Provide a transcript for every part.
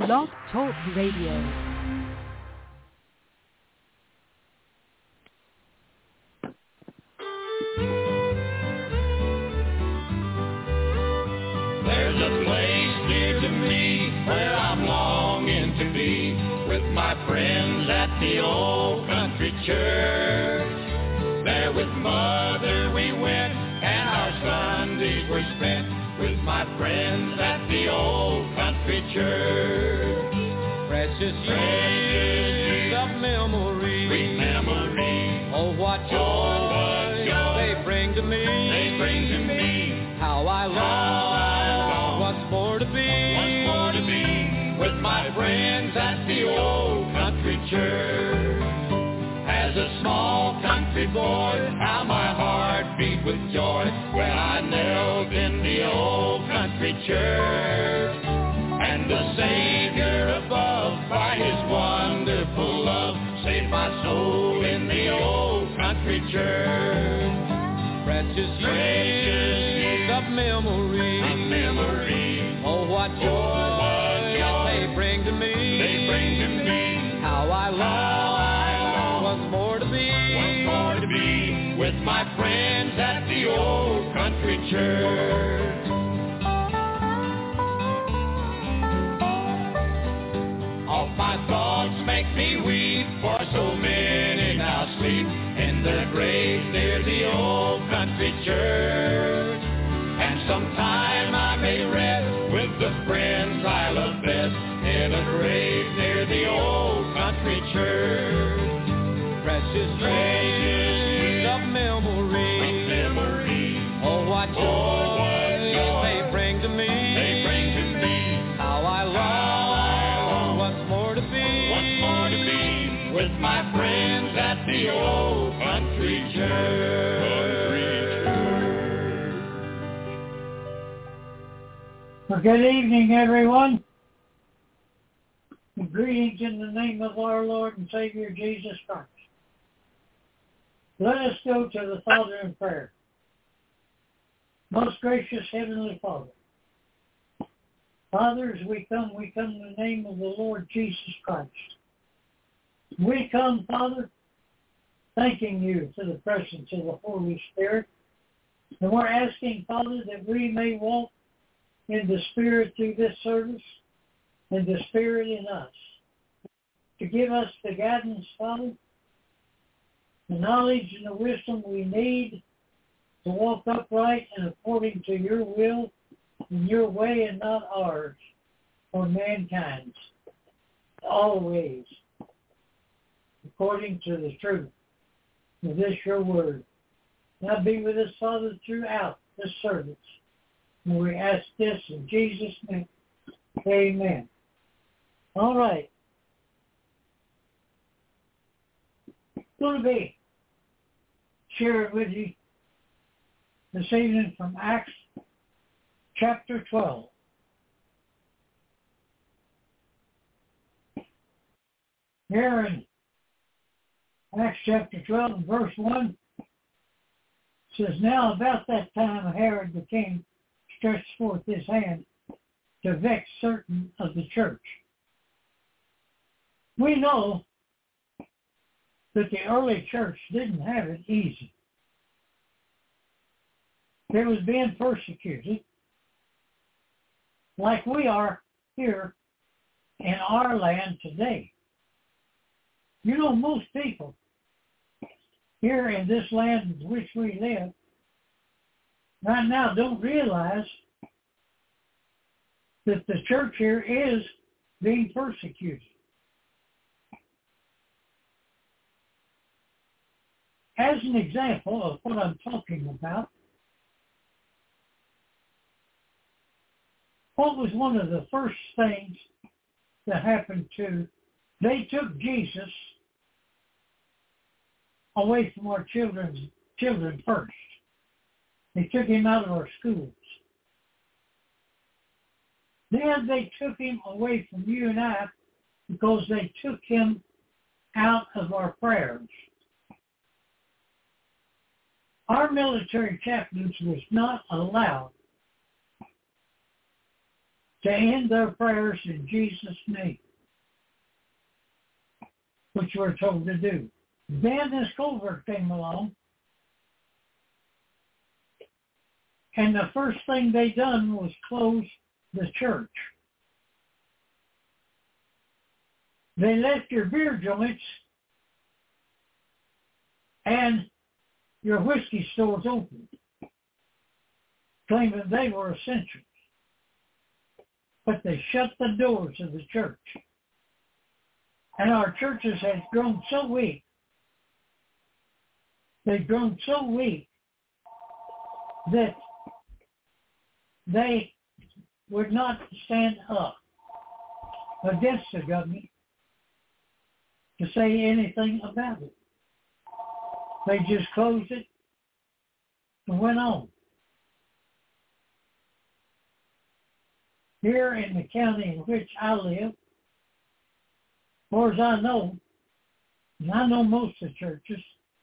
Blog Talk Radio. There's a place dear to me where I'm longing to be with my friends at the old country church. There with Mother we went and our Sundays were spent with my friends at the old country church. Precious years of memory, sweet memory. Oh, what joy they bring to me. They bring to me. How I long once more to be with my friends at the old country church. As a small country boy, how my heart beat with joy when I knelt in the old country church. And the Savior above, by His wonderful love, saved my soul in the old country church. Precious years of memory, oh, what joy they bring to me. They bring to me. How I long once more to be with my friends at the old country church. All my thoughts make me weep, for so many now sleep in their graves near the old country church. And sometime I may rest with the friends I love best in a grave near the old country church. Precious years of memory, oh, what joy they bring to me. They bring to me. How I long once more to be with my friends at the old country church. Well, good evening, everyone. Greetings in the name of our Lord and Savior Jesus Christ. Let us go to the Father in prayer. Most gracious Heavenly Father, Father, as we come in the name of the Lord Jesus Christ. We come, Father, thanking you for the presence of the Holy Spirit. And we're asking, Father, that we may walk in the Spirit through this service, and the Spirit in us, to give us the guidance, Father, the knowledge and the wisdom we need to walk upright and according to your will and your way and not ours, or mankind's, always, according to the truth of this your word. Now be with us, Father, throughout this service. And we ask this in Jesus' name. Amen. All right. I'm going to be sharing with you this evening from Acts chapter 12. Here in Acts chapter 12, verse 1, it says, Now about that time Herod the king stretched forth his hand to vex certain of the church. We know that the early church didn't have it easy. It was being persecuted like we are here in our land today. You know, most people here in this land in which we live right now don't realize that the church here is being persecuted. As an example of what I'm talking about, what was one of the first things that happened they took Jesus away from our children first. They took him out of our schools. Then they took him away from you and I because they took him out of our prayers. Our military chaplains was not allowed to end their prayers in Jesus' name, which we're told to do. Then this culvert came along, and the first thing they done was close the church. They left your beer joints and your whiskey stores open, claiming they were essential. But they shut the doors of the church. And our churches had grown so weak. They'd grown so weak that they would not stand up against the government to say anything about it. They just closed it and went on. Here in the county in which I live, as far as I know, and I know most of the churches,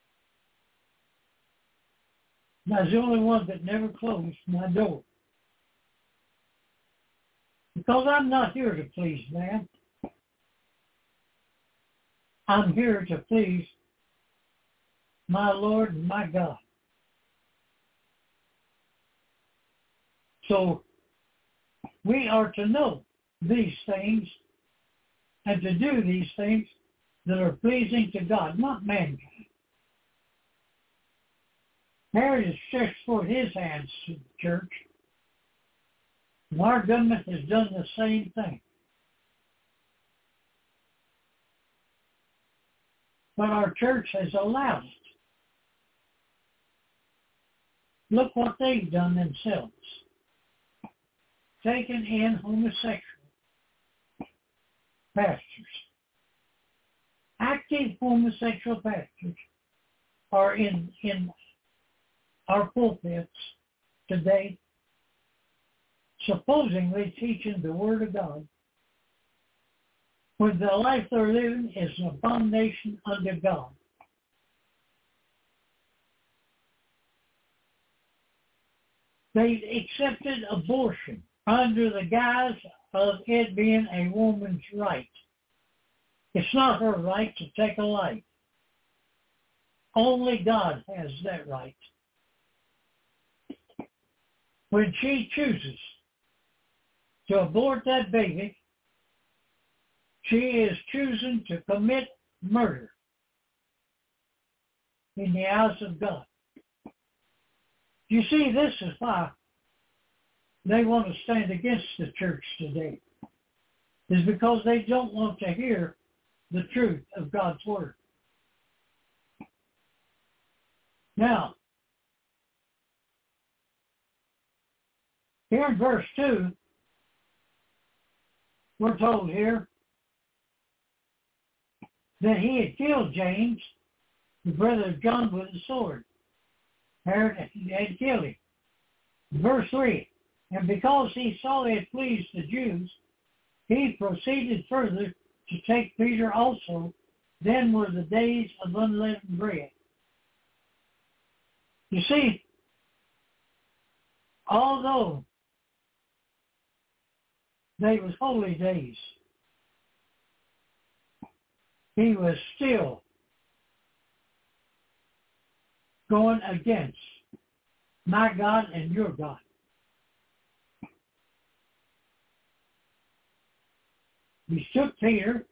and I was the only one that never closed my door. Because I'm not here to please man. I'm here to please my Lord and my God. So we are to know these things and to do these things that are pleasing to God, not mankind. Herod has stretched forth his hands to the church, and our government has done the same thing. But our church has allowed it. Look what they've done themselves. Taken in homosexual pastors. Active homosexual pastors are in our pulpits today, supposedly teaching the Word of God, when the life they're living is an abomination unto God. They accepted abortion under the guise of it being a woman's right. It's not her right to take a life. Only God has that right. When she chooses to abort that baby, she is choosing to commit murder in the eyes of God. You see, this is why they want to stand against the church today, is because they don't want to hear the truth of God's Word. Now, here in verse 2, we're told here that he had killed James, the brother of John, with a sword. Herod had killed him. Verse 3, and because he saw it pleased the Jews, he proceeded further to take Peter also. Then were the days of unleavened bread. You see, although they was holy days, he was still going against my God and your God. He took Peter,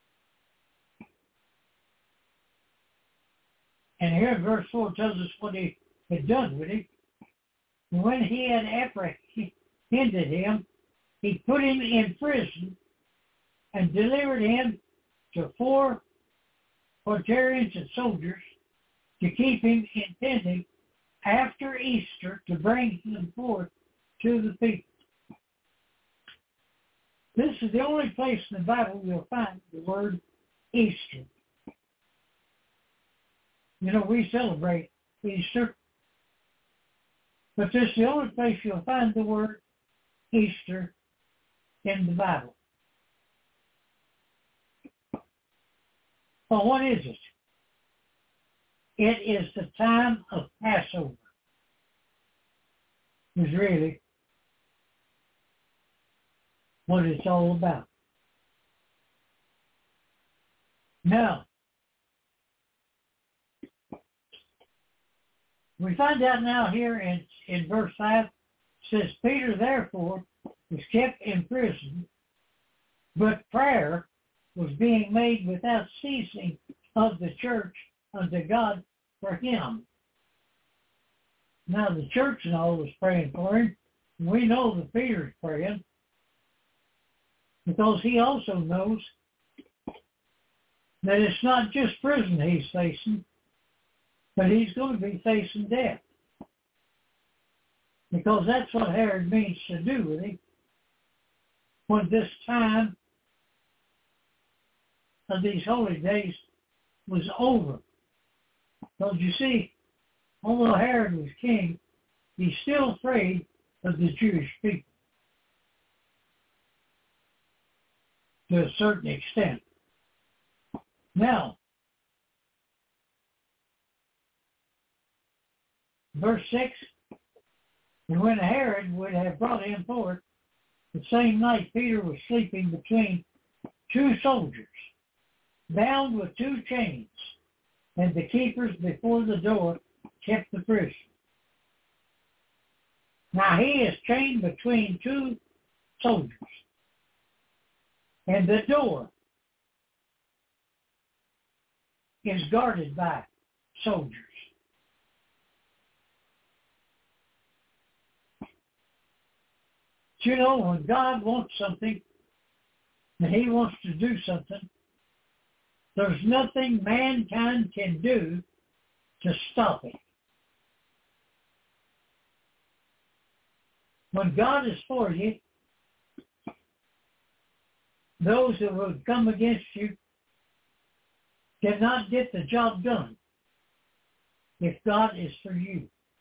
and here in verse 4 tells us what he had done with him. When he had apprehended him, he put him in prison and delivered him to 4 quaternions and soldiers to keep him intending after Easter to bring him forth to the people. This is the only place in the Bible you'll find the word Easter. You know, we celebrate Easter, but this is the only place you'll find the word Easter in the Bible. Well, what is it? It is the time of Passover. It's really. what it's all about. Now, we find out now here in verse 5, it says, Peter therefore was kept in prison, but prayer was being made without ceasing of the church unto God for him. Now the church and all was praying for him. We know that Peter's praying because he also knows that it's not just prison he's facing, but he's going to be facing death. Because that's what Herod means to do with him when this time of these holy days was over. Because you see, although Herod was king, he's still afraid of the Jewish people to a certain extent. Now, verse 6, and when Herod would have brought him forth, the same night Peter was sleeping between two soldiers, bound with two chains, and the keepers before the door kept the prison. Now he is chained between two soldiers, and the door is guarded by soldiers. You know, when God wants something, and he wants to do something, there's nothing mankind can do to stop it. When God is for you, those that would come against you cannot get the job done if God is for you.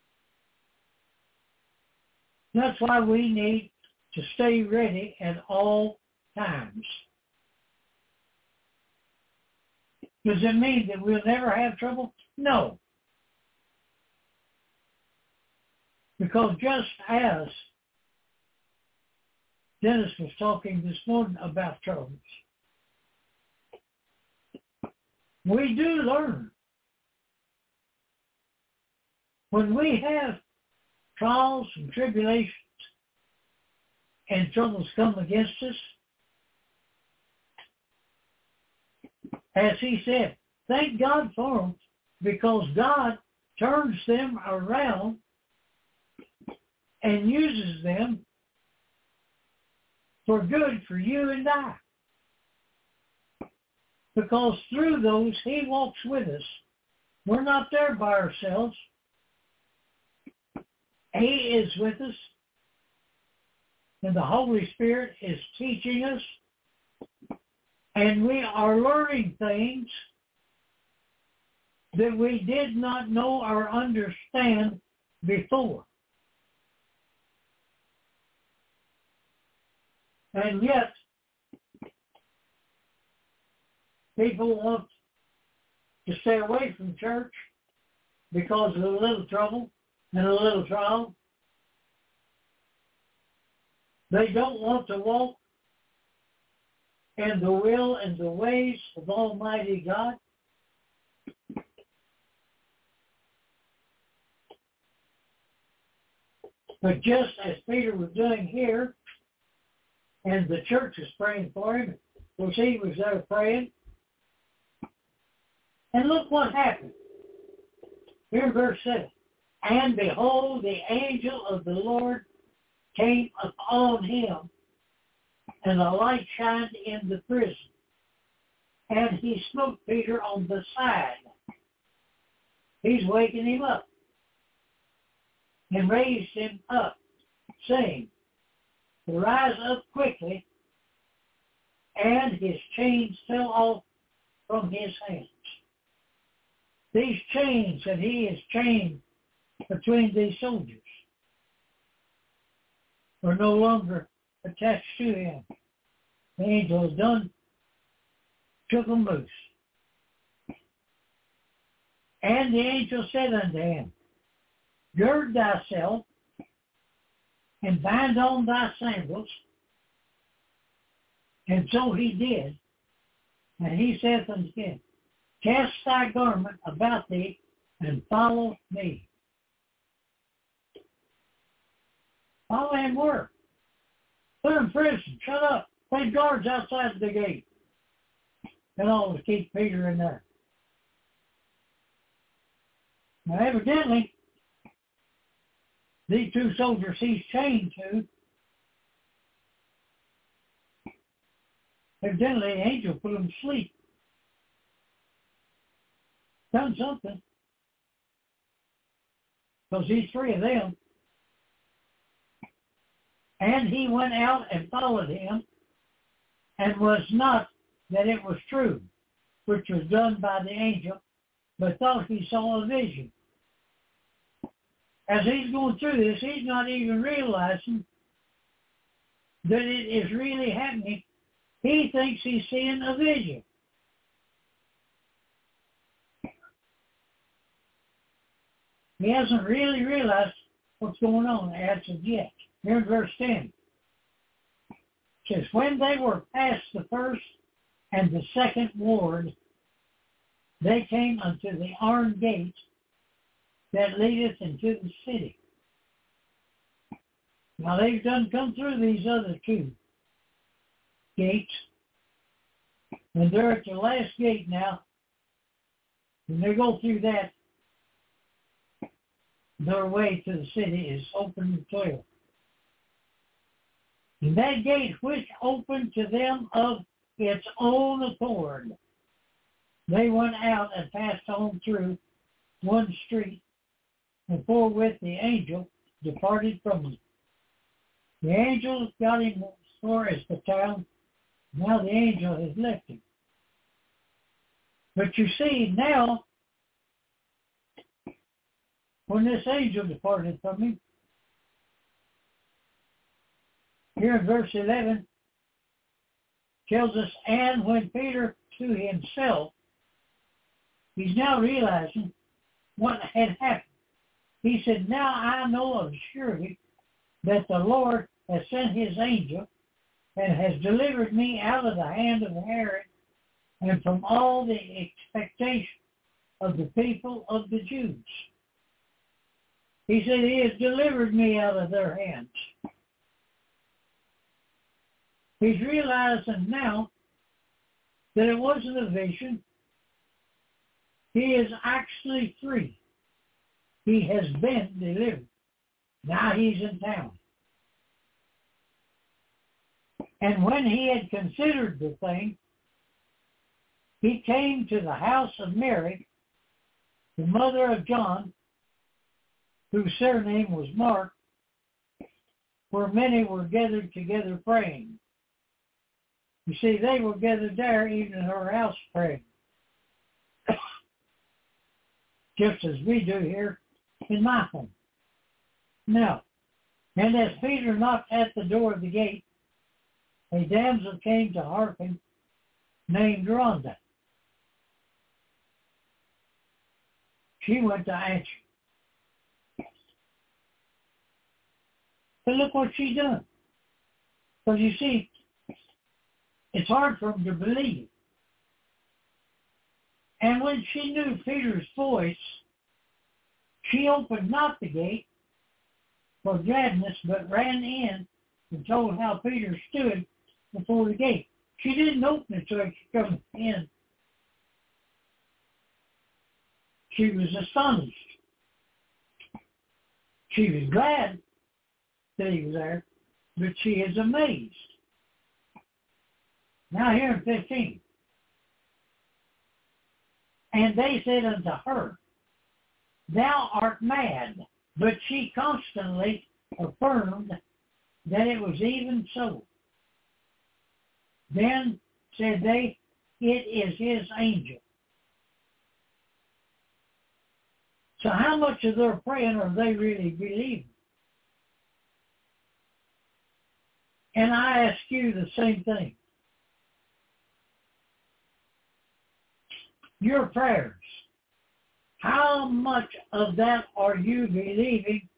That's why we need to stay ready at all times. Does it mean that we'll never have trouble? No. Because just as Dennis was talking this morning about troubles, we do learn. When we have trials and tribulations and troubles come against us, as he said, thank God for them, because God turns them around and uses them for good for you and I. Because through those, he walks with us. We're not there by ourselves. He is with us. And the Holy Spirit is teaching us. And we are learning things that we did not know or understand before. And yet, people want to stay away from church because of a little trouble and a little trial. They don't want to walk in the will and the ways of Almighty God. But just as Peter was doing here, and the church was praying for him, because he was there praying. And look what happened. Here in verse 7. And behold, the angel of the Lord came upon him, and a light shined in the prison. And he smote Peter on the side. He's waking him up. And raised him up, saying, rise up quickly, and his chains fell off from his hands. These chains that he is chained between these soldiers are no longer attached to him. The angel is done, took them loose. And the angel said unto him, gird thyself, and bind on thy sandals. And so he did. And he saith unto him, cast thy garment about thee, and follow me. Follow him where? Put him in prison. Shut up. Put guards outside the gate. And all to keep Peter in there. Now evidently, these two soldiers he's chained to, evidently the angel put them to sleep. Done something. Because he's free of them. And he went out and followed him, and was not that it was true, which was done by the angel, but thought he saw a vision. As he's going through this, he's not even realizing that it is really happening. He thinks he's seeing a vision. He hasn't really realized what's going on as of yet. Here in verse 10, it says, when they were past the first and the second ward, they came unto the iron gate that leadeth into the city. Now they've done come through these other two gates, and they're at the last gate now. When they go through that, their way to the city is open and clear. And that gate which opened to them of its own accord, they went out and passed on through one street, and forthwith the angel departed from them. The angel got him as far as the town. Now the angel has left him. But you see, now, when this angel departed from him, here in verse 11, tells us, and when Peter to himself, he's now realizing what had happened. He said, now I know of surety that the Lord has sent his angel and has delivered me out of the hand of Herod and from all the expectation of the people of the Jews. He said, he has delivered me out of their hands. He's realizing now that it wasn't a vision. He is actually free. He has been delivered. Now he's in town. And when he had considered the thing, he came to the house of Mary, the mother of John, whose surname was Mark, where many were gathered together praying. You see, they were gathered there, even in her house, praying. Just as we do here in my home. Now, and as Peter knocked at the door of the gate, a damsel came to hearken, named Rhonda. She went to answer. But look what she done. Because you see, it's hard for them to believe. And when she knew Peter's voice, she opened not the gate for gladness, but ran in and told how Peter stood before the gate. She didn't open it so he could come in. She was astonished. She was glad that he was there, but she is amazed. Now here in 15. And they said unto her, thou art mad. But she constantly affirmed that it was even so. Then said they, it is his angel. So how much of their praying are they really believing? And I ask you the same thing. Your prayers, how much of that are you believing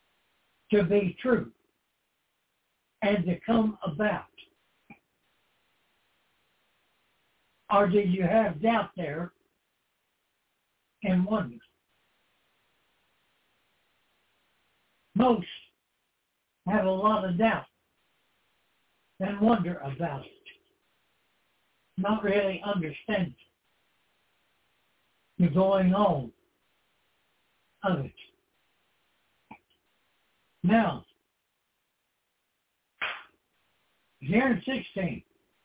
to be true and to come about? Or did you have doubt there and wonder? Most have a lot of doubt and wonder about it, not really understanding the going on of it. Now, here in 16,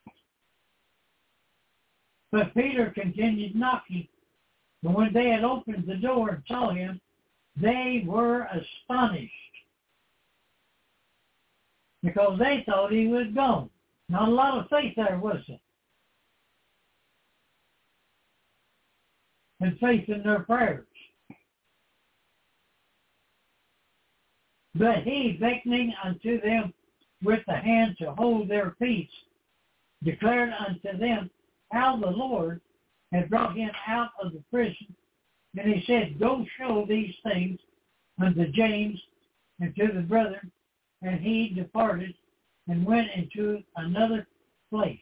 but Peter continued knocking, and when they had opened the door and saw him, they were astonished, because they thought he was gone. Not a lot of faith there, was there? And faith in their prayers. But he, beckoning unto them with the hand to hold their peace, declared unto them how the Lord had brought him out of the prison. And he said, go show these things unto James and to the brethren. And he departed and went into another place.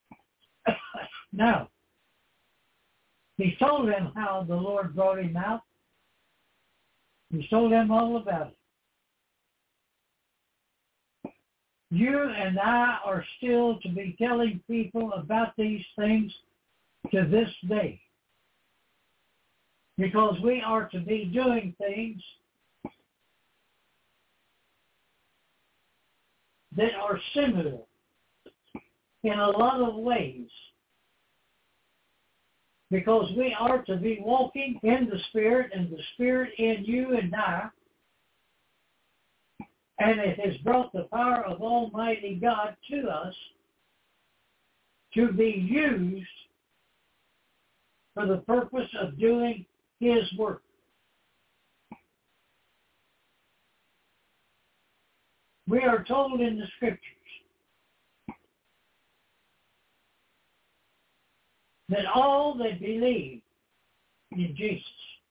Now, he told them how the Lord brought him out. He told them all about it. You and I are still to be telling people about these things to this day, because we are to be doing things that are similar in a lot of ways, because we are to be walking in the Spirit and the Spirit in you and I, and it has brought the power of Almighty God to us to be used for the purpose of doing His work. We are told in the Scriptures that all that believe in Jesus,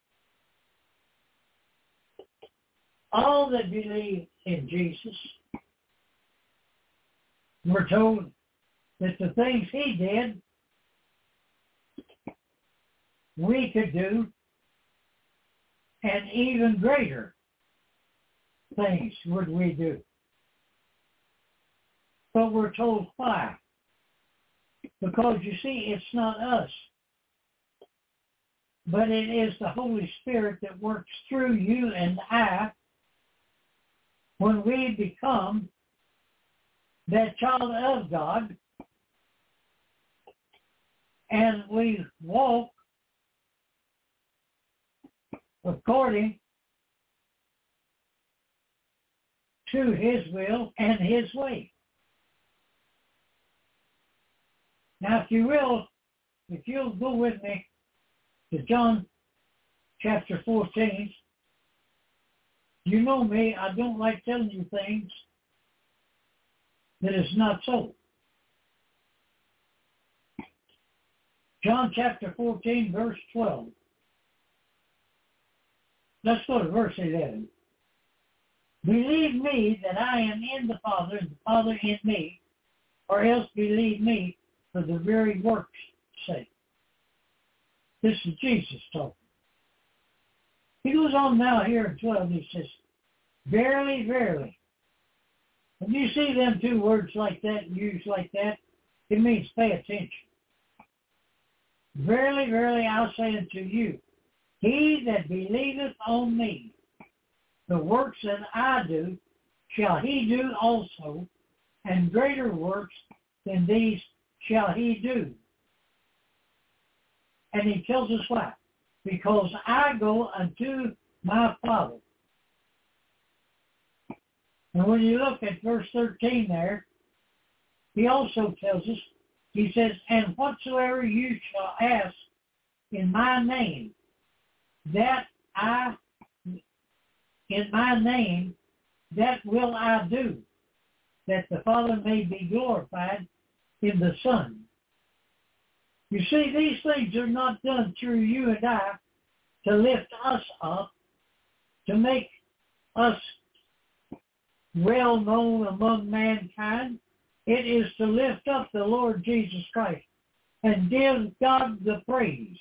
all that believe in Jesus, we're told that the things He did, we could do, and even greater things would we do. But we're told why. Because you see, it's not us, but it is the Holy Spirit that works through you and I when we become that child of God and we walk according to His will and His way. Now, if you'll go with me to John chapter 14, you know me, I don't like telling you things that is not so. John chapter 14, verse 12. Let's go to verse 11. Believe me that I am in the Father and the Father in me, or else believe me for the very work's sake. This is Jesus talking. He goes on now here in 12, he says, verily, verily. When you see them two words like that, used like that, it means pay attention. Verily, verily, I say unto you, he that believeth on me, the works that I do, shall he do also, and greater works than these shall he do. And he tells us why. Because I go unto my Father. And when you look at verse 13 there, he also tells us, he says, and whatsoever you shall ask in my name, that will I do, that the Father may be glorified in the Son. You see, these things are not done through you and I to lift us up, to make us well known among mankind. It is to lift up the Lord Jesus Christ and give God the praise.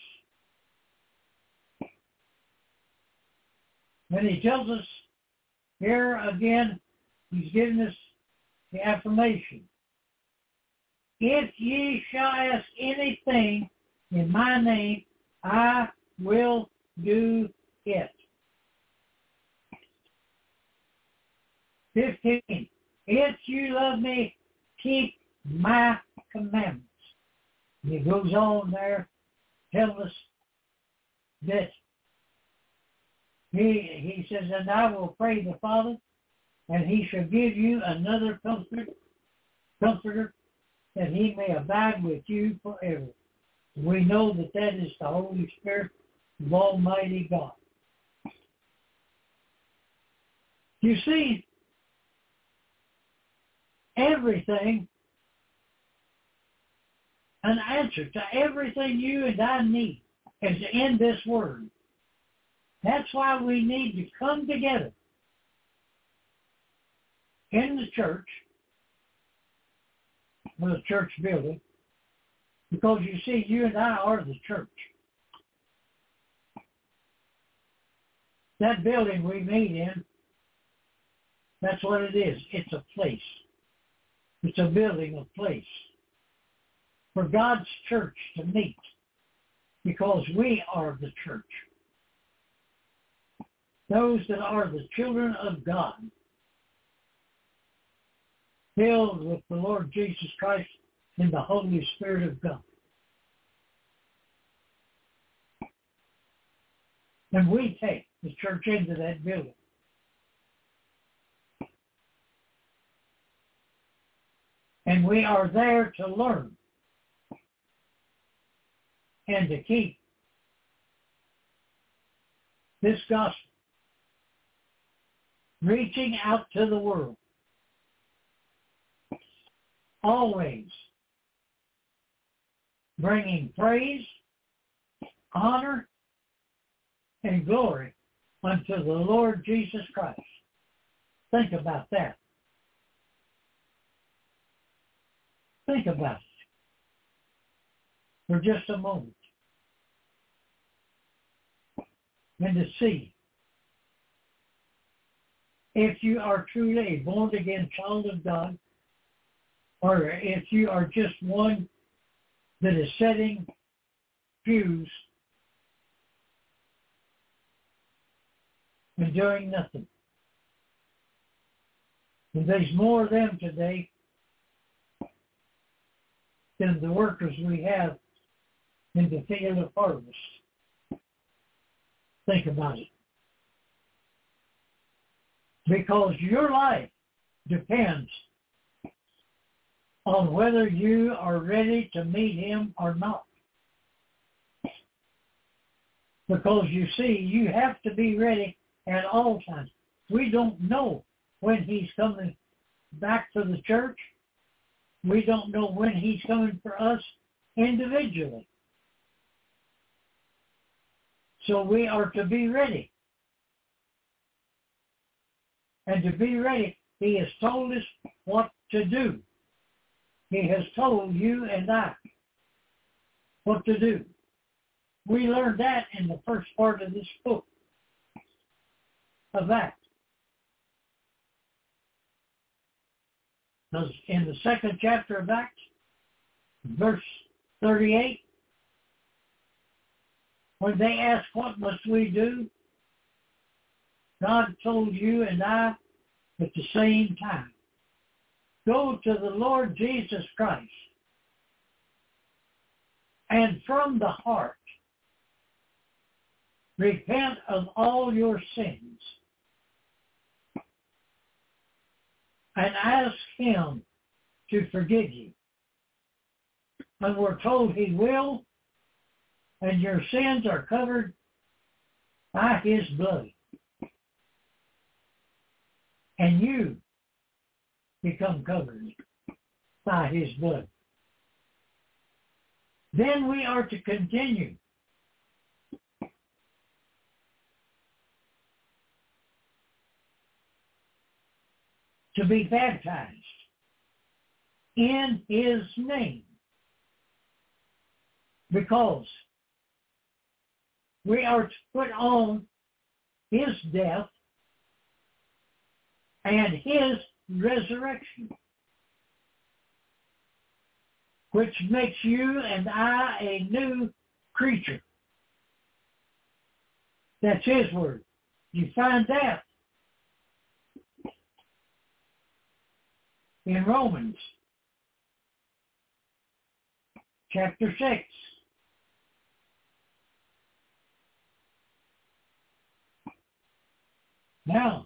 When he tells us here again, he's giving us the affirmation. If ye shall ask anything in my name, I will do it. 15. If you love me, keep my commandments. And he goes on there, telling us that he says, and I will pray the Father, and he shall give you another comforter, that he may abide with you forever. We know that that is the Holy Spirit of Almighty God. You see, everything, an answer to everything you and I need is in this Word. That's why we need to come together in the church, with a church building, because you see, you and I are the church. That building we meet in, that's what it is. It's a place. It's a building, a place for God's church to meet, because we are the church. Those that are the children of God, filled with the Lord Jesus Christ and the Holy Spirit of God. And we take the church into that building. And we are there to learn and to keep this gospel reaching out to the world. Always bringing praise, honor, and glory unto the Lord Jesus Christ. Think about that. Think about it for just a moment. And to see if you are truly a born-again child of God, or if you are just one that is setting pews and doing nothing. And there's more of them today than the workers we have in the field of harvest. Think about it. Because your life depends on whether you are ready to meet him or not. Because you see, you have to be ready at all times. We don't know when he's coming back to the church. We don't know when he's coming for us individually. So we are to be ready. And to be ready, he has told us what to do. He has told you and I what to do. We learned that in the first part of this book of Acts. In the second chapter of Acts, verse 38, when they asked, what must we do? God told you and I at the same time, go to the Lord Jesus Christ and from the heart repent of all your sins and ask him to forgive you. And we're told he will, and your sins are covered by his blood. And you become covered by his blood. Then we are to continue to be baptized in his name because we are to put on his death and his resurrection, which makes you and I a new creature. That's his word. You find that in Romans chapter 6. Now,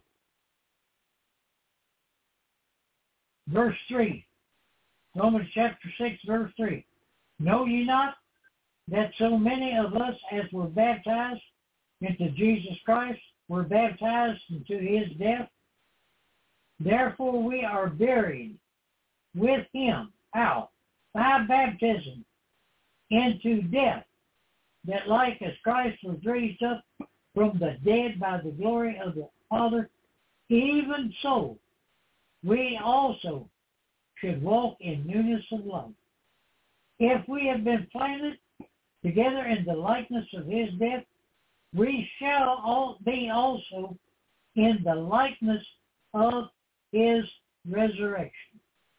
verse 3. Romans chapter 6, verse 3. Know ye not that so many of us as were baptized into Jesus Christ were baptized into his death? Therefore we are buried with him. How? By baptism into death, that like as Christ was raised up from the dead by the glory of the Father, even so we also should walk in newness of life. If we have been planted together in the likeness of his death, we shall all be also in the likeness of his resurrection.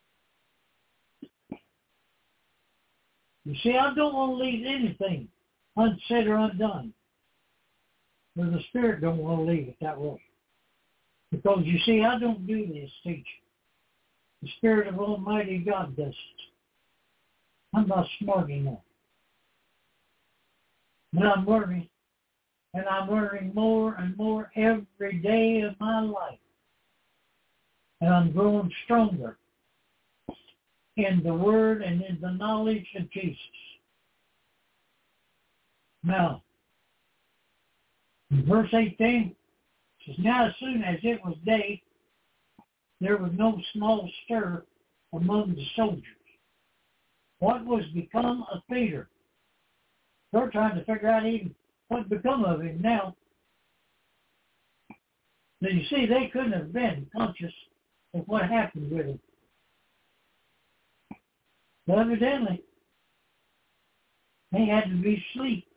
You see, I don't want to leave anything unsaid or undone. But the Spirit don't want to leave it that way. Because you see, I don't do this teaching. The Spirit of Almighty God does it. I'm not smart enough. But I'm learning. And I'm learning more and more every day of my life. And I'm growing stronger in the Word and in the knowledge of Jesus. Now, in verse 18, it says, now as soon as it was day, there was no small stir among the soldiers. What was become of Peter? They're trying to figure out even what become of him now. Now you see, they couldn't have been conscious of what happened with him. But evidently, they had to be asleep.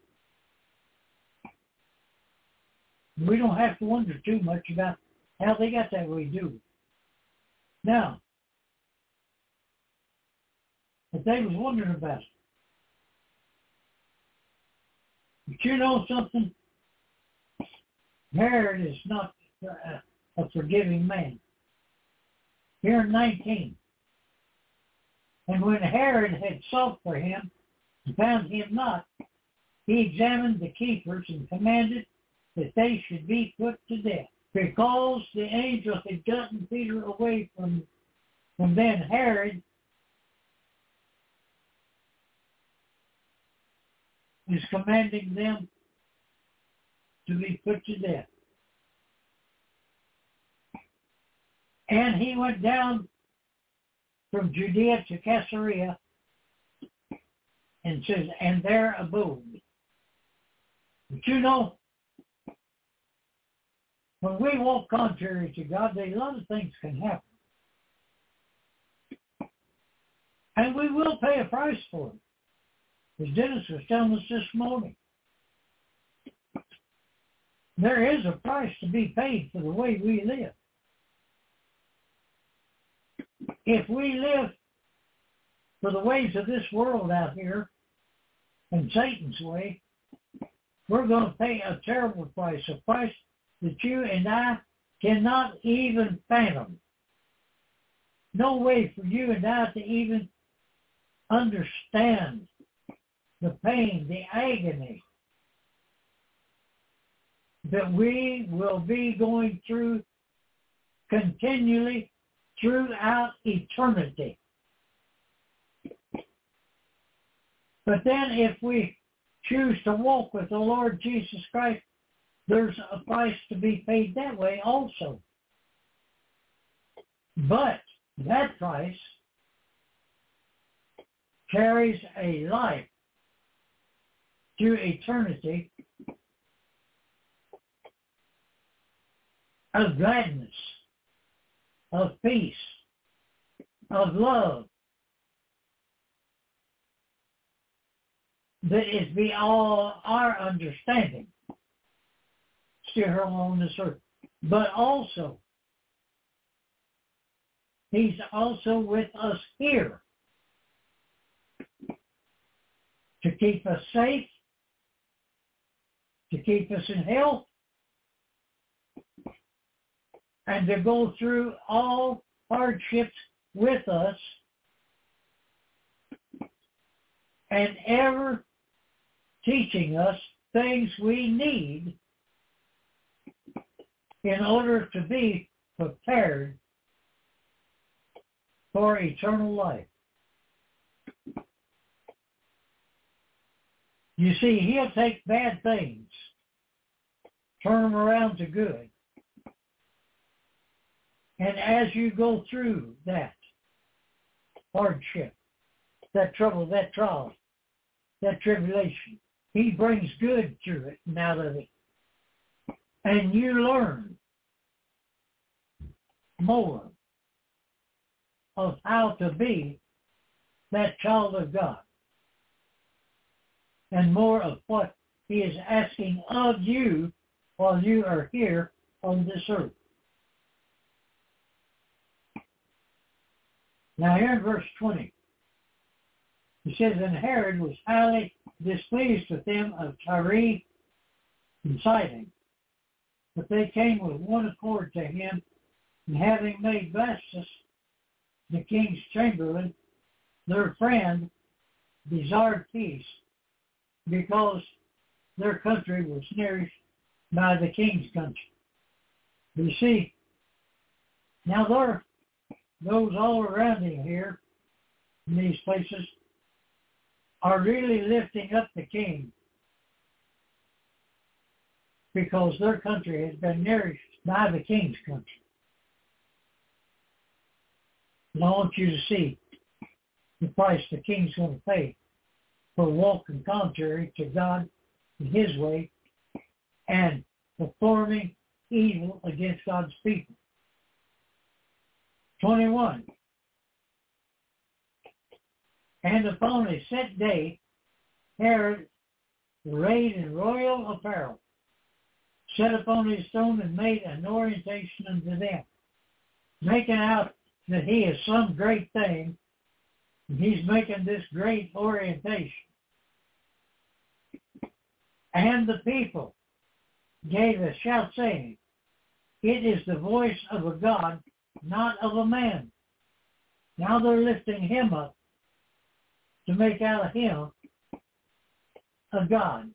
We don't have to wonder too much about how they got that way, do we? Now, but they was wondering about it. But you know something? Herod is not a forgiving man. Here in 19. And when Herod had sought for him and found him not, he examined the keepers and commanded that they should be put to death. Because the angel had gotten Peter away from them, Herod is commanding them to be put to death. And he went down from Judea to Caesarea, and says, and there abode. But you know, when we walk contrary to God, a lot of things can happen. And we will pay a price for it. As Dennis was telling us this morning. There is a price to be paid for the way we live. If we live for the ways of this world out here, and Satan's way, we're going to pay a terrible price, a price that you and I cannot even fathom. No way for you and I to even understand the pain, the agony that we will be going through continually throughout eternity. But then if we choose to walk with the Lord Jesus Christ, there's a price to be paid that way also. But that price carries a life to eternity of gladness, of peace, of love, that is beyond our understanding still here on this earth. But also, He's also with us here to keep us safe, to keep us in health, and to go through all hardships with us, and ever teaching us things we need in order to be prepared for eternal life. You see, He'll take bad things, turn them around to good. And as you go through that hardship, that trouble, that trial, that tribulation, He brings good through it and out of it. And you learn more of how to be that child of God, and more of what He is asking of you while you are here on this earth. Now here in verse 20, it says, and Herod was highly displeased with them of Tyre and Sidon, but they came with one accord to him, and having made Blastus, the king's chamberlain, their friend, desired peace, because their country was nourished by the king's country. You see, now there are those all around him here in these places are really lifting up the king because their country has been nourished by the king's country. And I want you to see the price the king's going to pay for walking contrary to God and His way and performing evil against God's people. 21. And upon a set day, Herod, arrayed in royal apparel, sat upon his throne and made an orientation unto them, making out that he is some great thing, and he's making this great orientation. And the people gave a shout, saying, it is the voice of a God, not of a man. Now they're lifting him up to make out of him a God.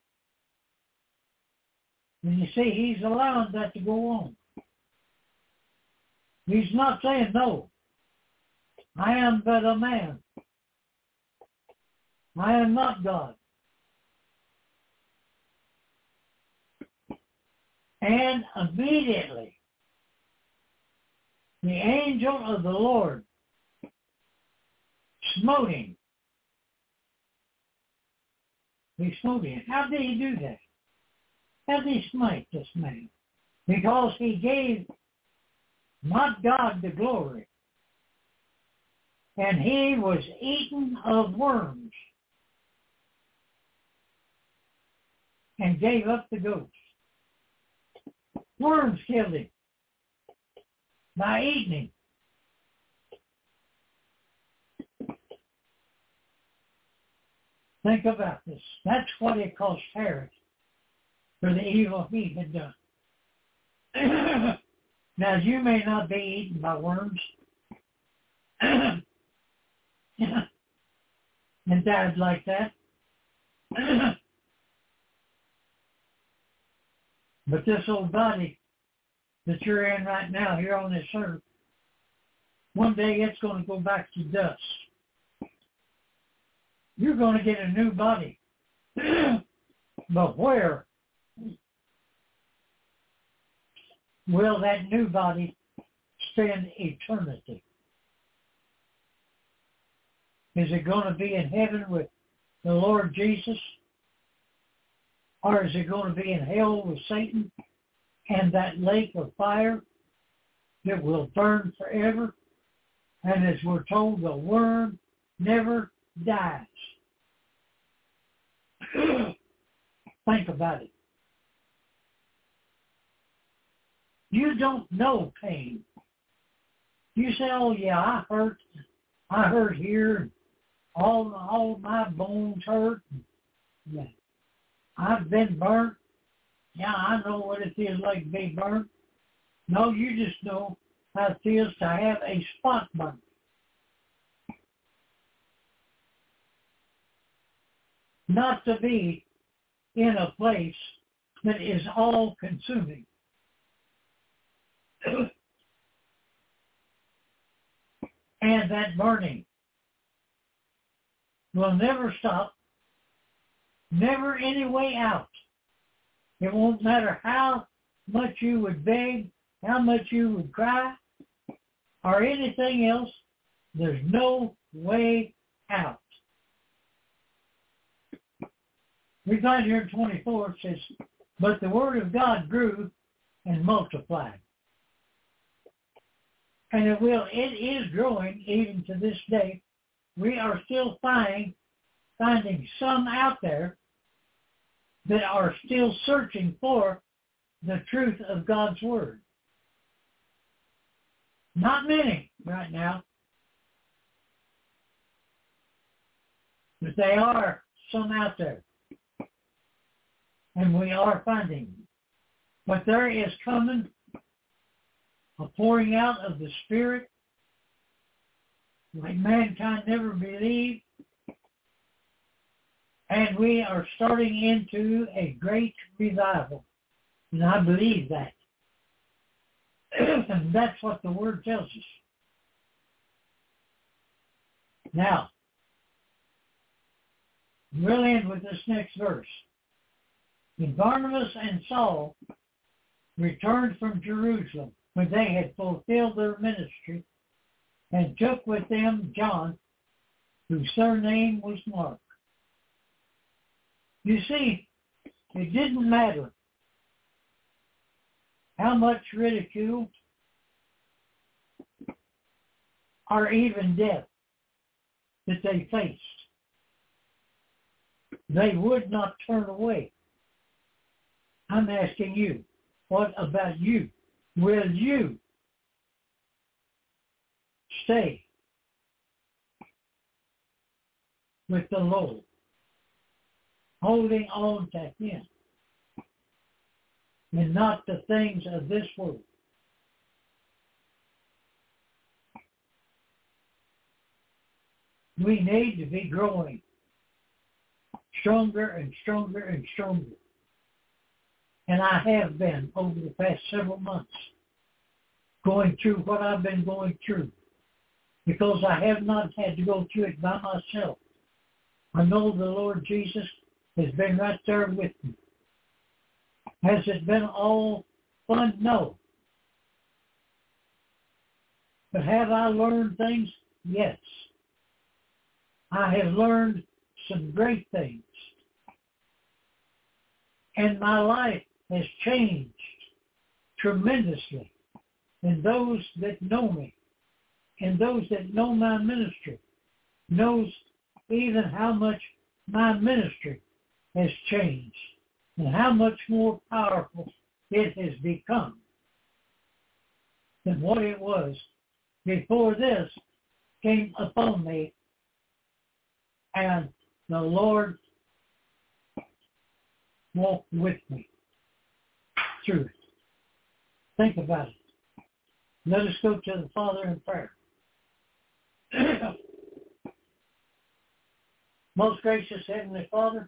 And you see, he's allowing that to go on. He's not saying, no, I am but a man. I am not God. And immediately, the angel of the Lord smote him. He smote him. How did he do that? How did he smite this man? Because he gave not God the glory. And he was eaten of worms and gave up the ghost. Worms killed him by eating him. Think about this. That's what it cost Herod for the evil he had done. Now, you may not be eaten by worms and died like that. But this old body that you're in right now here on this earth, one day it's going to go back to dust. You're going to get a new body. But where will that new body spend eternity? Is it going to be in heaven with the Lord Jesus? Or is it going to be in hell with Satan and that lake of fire that will burn forever? And as we're told, the worm never dies. Think about it. You don't know pain. You say, oh yeah, I hurt here, all my bones hurt. Yeah. I've been burnt. Yeah, I know what it feels like to be burnt. No, you just know how it feels to have a spot burn. Not to be in a place that is all-consuming. And that burning will never stop, never any way out. It won't matter how much you would beg, how much you would cry, or anything else. There's no way out. We find here in 24, it says, but the word of God grew and multiplied. And it is growing even to this day. We are still finding some out there that are still searching for the truth of God's word. Not many right now, but there are some out there. And we are finding them. But there is coming a pouring out of the Spirit like mankind never believed. And we are starting into a great revival. And I believe that. And that's what the Word tells us. Now, we'll end with this next verse. And Barnabas and Saul returned from Jerusalem when they had fulfilled their ministry, and took with them John, whose surname was Mark. You see, it didn't matter how much ridicule or even death that they faced. They would not turn away. I'm asking you, what about you? Will you stay with the Lord, holding on to Him, and not the things of this world? We need to be growing stronger and stronger and stronger. And I have been over the past several months going through what I've been going through, because I have not had to go through it by myself. I know the Lord Jesus has been right there with me. Has it been all fun? No. But have I learned things? Yes. I have learned some great things. And my life has changed tremendously. And those that know me, and those that know my ministry, knows even how much my ministry has changed, and how much more powerful it has become than what it was before this came upon me, and the Lord walked with me through it. Think about it. Let us go to the Father in prayer. Most gracious Heavenly Father,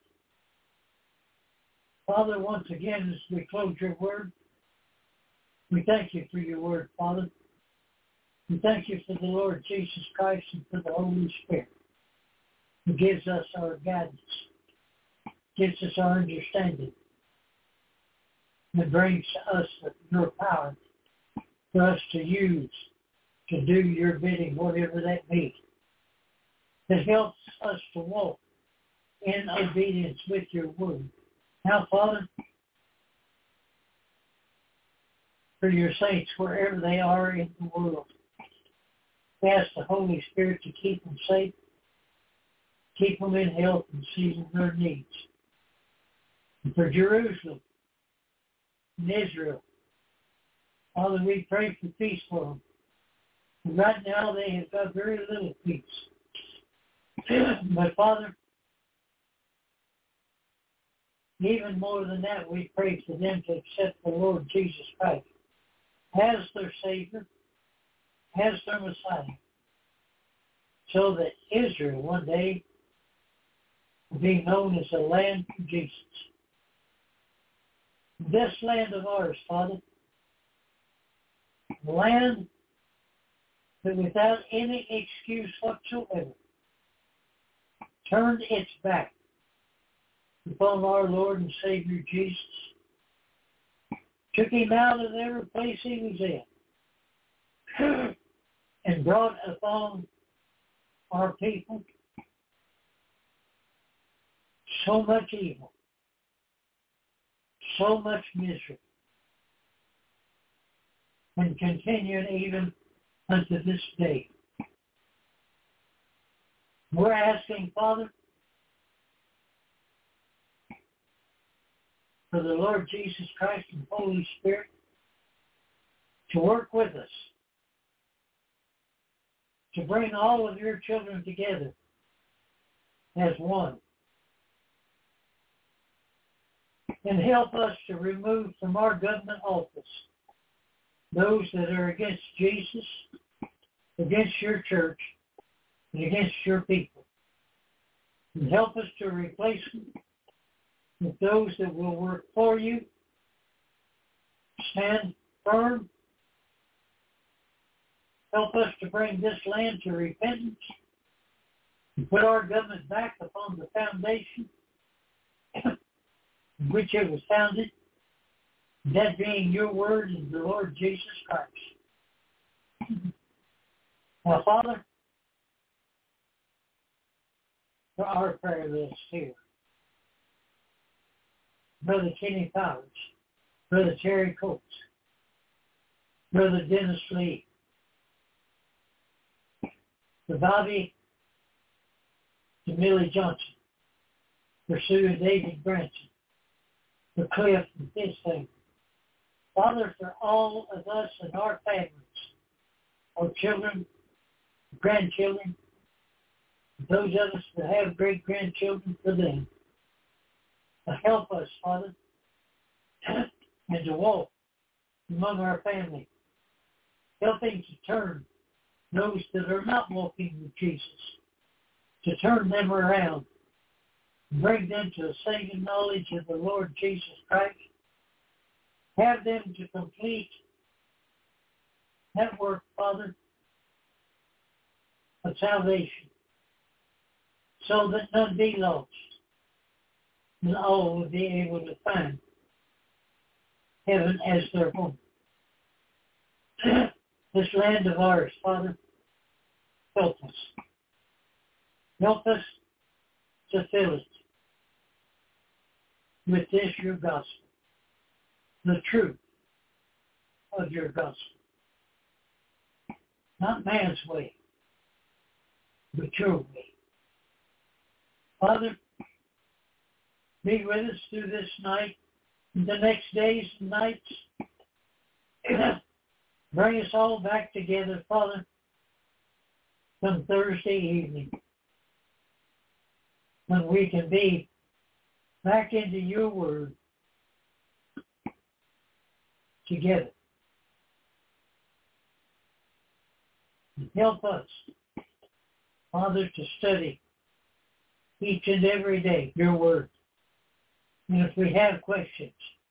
Father, once again, as we close your word, we thank you for your word, Father. We thank you for the Lord Jesus Christ and for the Holy Spirit, who gives us our guidance, gives us our understanding, and brings to us your power for us to use to do your bidding, whatever that means. That helps us to walk in obedience with your word. Now, Father, for your saints, wherever they are in the world, we ask the Holy Spirit to keep them safe, keep them in health and see their needs. and for Jerusalem and Israel. Father, we pray for peace for them. And right now they have got very little peace. But Father, even more than that, we pray for them to accept the Lord Jesus Christ as their Savior, as their Messiah, so that Israel one day will be known as the land of Jesus. This land of ours, Father, land that without any excuse whatsoever turned its back upon our Lord and Savior Jesus, took him out of every place he was in, and brought upon our people so much evil, so much misery, and continuing even unto this day. We're asking, Father, for the Lord Jesus Christ and Holy Spirit to work with us, to bring all of your children together as one, and help us to remove from our government office those that are against Jesus, against your church, and against your people. And help us to replace them with those that will work for you, stand firm, help us to bring this land to repentance, and put our government back upon the foundation in which it was founded, that being your word and the Lord Jesus Christ. Now, Father, for our prayer list here, Brother Kenny Powers, Brother Terry Coates, Brother Dennis Lee, for Bobby and Millie Johnson, for Sue and David Branson, for Cliff and his family. Father, for all of us and our families, our children, grandchildren, those of us that have great-grandchildren, for them, to help us, Father, and to walk among our family, helping to turn those that are not walking with Jesus, to turn them around, bring them to a saving knowledge of the Lord Jesus Christ, have them to complete that work, Father, of salvation, so that none be lost, and all will be able to find heaven as their home. This land of ours, Father, help us. Help us to fill it with this, your gospel, the truth of your gospel. Not man's way, but your way. Father, be with us through this night and the next days and nights. Bring us all back together, Father, come Thursday evening, when we can be back into your word together. And help us, Father, to study each and every day your word. And if we have questions,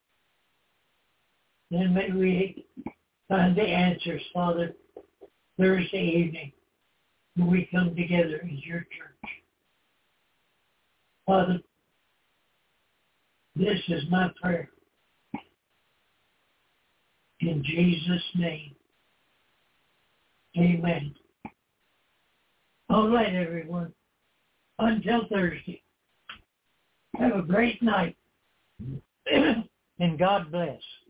then may we find the answers, Father, Thursday evening when we come together as your church. Father, this is my prayer. In Jesus' name, amen. All right, everyone. Until Thursday, have a great night, and God bless.